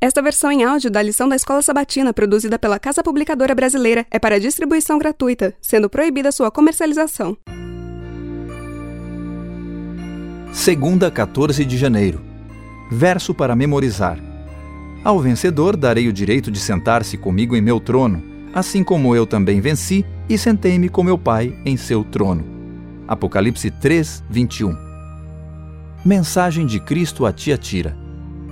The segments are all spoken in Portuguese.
Esta versão em áudio da lição da Escola Sabatina, produzida pela Casa Publicadora Brasileira, é para distribuição gratuita, sendo proibida sua comercialização. Segunda, 14 de janeiro. Verso para memorizar. Ao vencedor darei o direito de sentar-se comigo em meu trono, assim como eu também venci e sentei-me com meu Pai em seu trono. Apocalipse 3, 21. Mensagem de Cristo a Tiatira.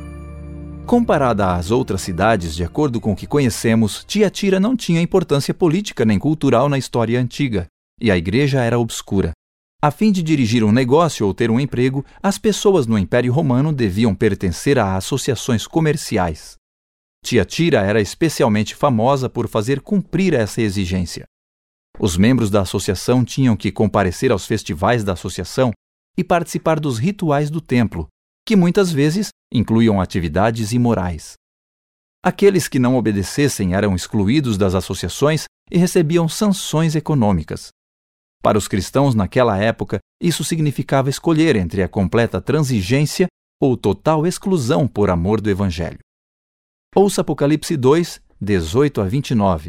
Comparada às outras cidades, de acordo com o que conhecemos, Tiatira não tinha importância política nem cultural na história antiga, e a igreja era obscura. A fim de dirigir um negócio ou ter um emprego, as pessoas no Império Romano deviam pertencer a associações comerciais. Tiatira era especialmente famosa por fazer cumprir essa exigência. Os membros da associação tinham que comparecer aos festivais da associação e participar dos rituais do templo, que muitas vezes incluíam atividades imorais. Aqueles que não obedecessem eram excluídos das associações e recebiam sanções econômicas. Para os cristãos naquela época, isso significava escolher entre a completa transigência ou total exclusão por amor do Evangelho. Ouça Apocalipse 2, 18 a 29.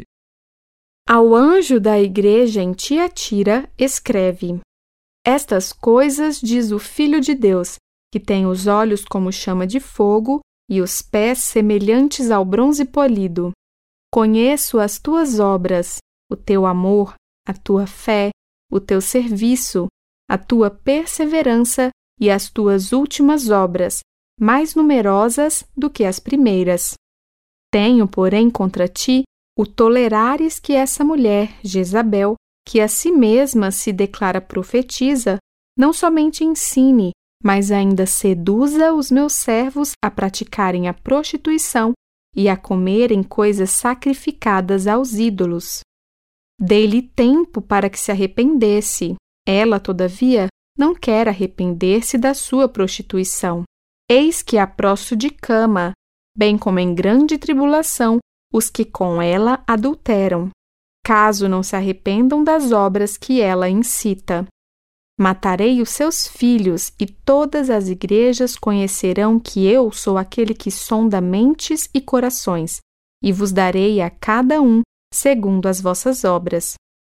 Ao anjo da igreja em Tiatira, escreve: Estas coisas diz o Filho de Deus, que tem os olhos como chama de fogo e os pés semelhantes ao bronze polido. Conheço as tuas obras, o teu amor, a tua fé, o teu serviço, a tua perseverança e as tuas últimas obras, mais numerosas do que as primeiras. Tenho, porém, contra ti o tolerares que essa mulher, Jezabel, que a si mesma se declara profetisa, não somente ensine, mas ainda seduza os meus servos a praticarem a prostituição e a comerem coisas sacrificadas aos ídolos. Dei-lhe tempo para que se arrependesse. Ela, todavia, não quer arrepender-se da sua prostituição. Eis que a prostro de cama, bem como em grande tribulação, os que com ela adulteram, caso não se arrependam das obras que ela incita. Matarei os seus filhos, e todas as igrejas conhecerão que eu sou aquele que sonda mentes e corações, e vos darei a cada um segundo as vossas obras.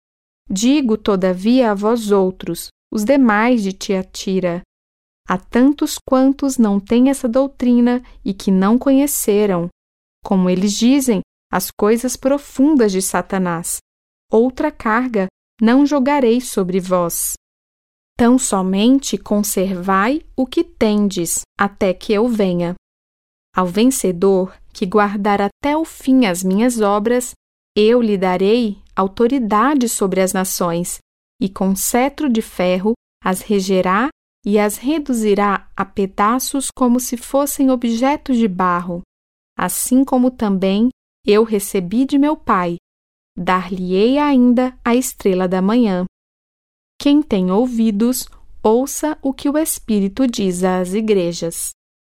Digo, todavia, a vós outros, os demais de Tiatira, a tantos quantos não têm essa doutrina e que não conheceram, como eles dizem, as coisas profundas de Satanás. Outra carga não jogarei sobre vós. Tão somente conservai o que tendes, até que eu venha. Ao vencedor, que guardar até o fim as minhas obras, eu lhe darei autoridade sobre as nações, e com cetro de ferro as regerá e as reduzirá a pedaços como se fossem objetos de barro. Assim como também eu recebi de meu Pai, dar-lhe-ei ainda a estrela da manhã. Quem tem ouvidos, ouça o que o Espírito diz às igrejas.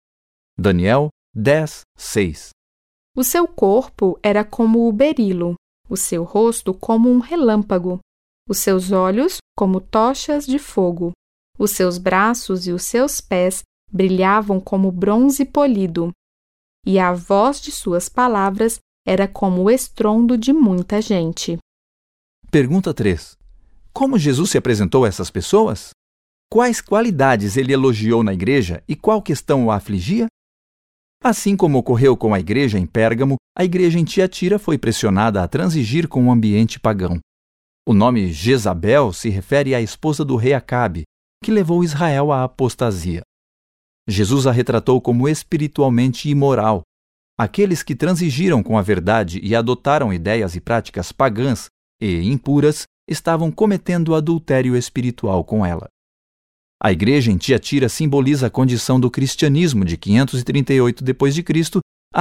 Daniel 10, 6. O seu corpo era como o berilo, o seu rosto como um relâmpago, os seus olhos como tochas de fogo, os seus braços e os seus pés brilhavam como bronze polido, e a voz de suas palavras era como o estrondo de muita gente. Pergunta 3. Como Jesus se apresentou a essas pessoas? Quais qualidades ele elogiou na igreja e qual questão o afligia? Assim como ocorreu com a igreja em Pérgamo, a igreja em Tiatira foi pressionada a transigir com o ambiente pagão. O nome Jezabel se refere à esposa do rei Acabe, que levou Israel à apostasia. Jesus a retratou como espiritualmente imoral. Aqueles que transigiram com a verdade e adotaram ideias e práticas pagãs e impuras estavam cometendo adultério espiritual com ela. A igreja em Tiatira simboliza a condição do cristianismo de 538 d.C. a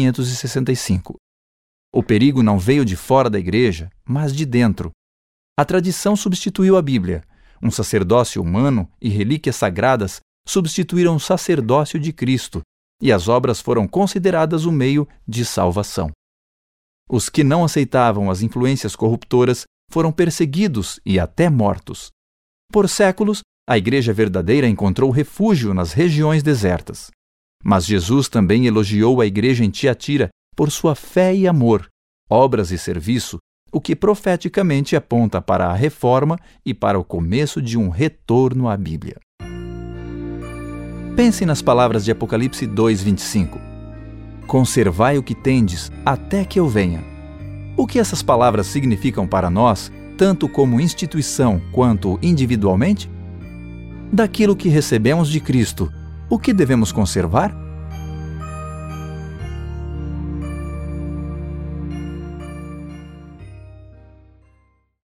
1565. O perigo não veio de fora da igreja, mas de dentro. A tradição substituiu a Bíblia. Um sacerdócio humano e relíquias sagradas substituíram o sacerdócio de Cristo, e as obras foram consideradas o meio de salvação. Os que não aceitavam as influências corruptoras foram perseguidos e até mortos. Por séculos, a igreja verdadeira encontrou refúgio nas regiões desertas. Mas Jesus também elogiou a igreja em Tiatira por sua fé e amor, obras e serviço, o que profeticamente aponta para a reforma e para o começo de um retorno à Bíblia. Pense nas palavras de Apocalipse 2:25. Conservai o que tendes, até que eu venha. O que essas palavras significam para nós, tanto como instituição quanto individualmente? Daquilo que recebemos de Cristo, o que devemos conservar?